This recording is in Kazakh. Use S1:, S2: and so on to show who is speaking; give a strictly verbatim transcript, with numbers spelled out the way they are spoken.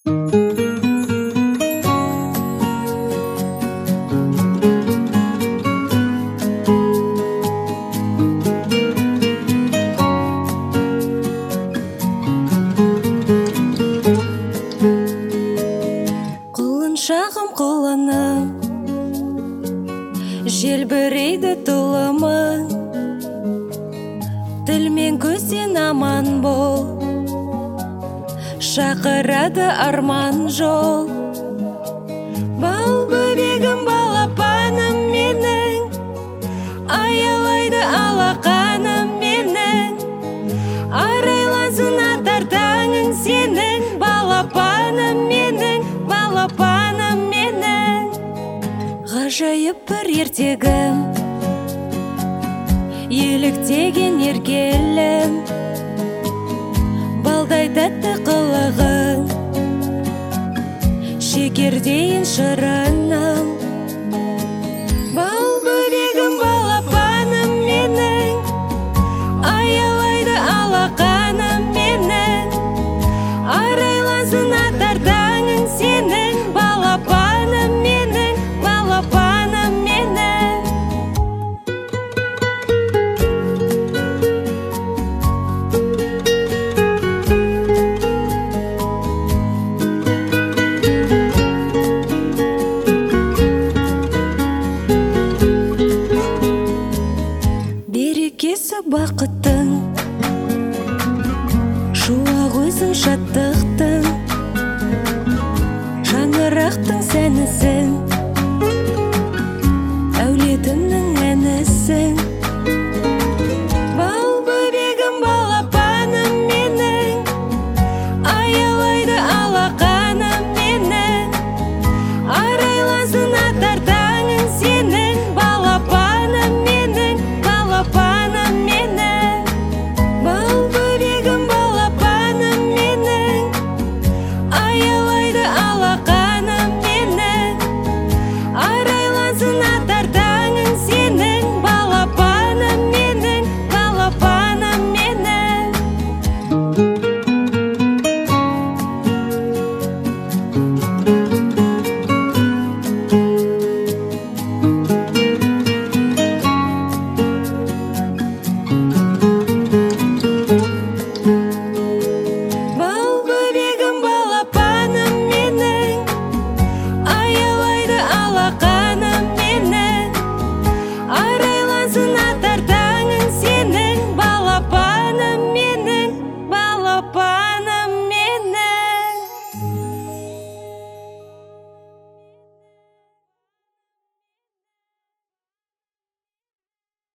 S1: Құлыншағым құлыным, желбірейді тұлымың, тіл мен көзден аман бол, шақырады арман жол. Бал бөбегім, балапаным менің, аялайды алақаным менің, арайласын атар таңың сенің, балапаным менің, балапаным менің. Ғажайып бір ертегім, еліктеген еркелім, балдай тәтті қылығың, шекердейін шырыным. Бал бөбегім, балапаным менің, аялайды алақаным менің, арайласын атар таңың сенің, балапаным менің, балапаным менің. Берекесі бақыттың, шуақ өзің шаттықтың, шаңырақтың сәнісің.